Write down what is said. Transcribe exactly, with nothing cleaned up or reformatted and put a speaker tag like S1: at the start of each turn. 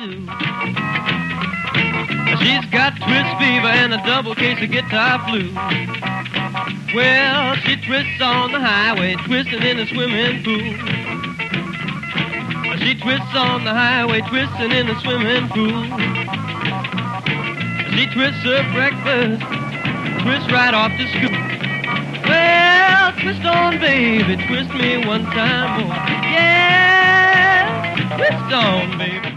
S1: too. She's got twist fever and a double case of guitar flu. Well, she twists on the highway, twisting in the swimming pool. She twists on the highway, twisting in the swimming pool. She twists her breakfast, twists right off to school. Well, twist on, baby, twist me one time more. Yeah, twist on, baby.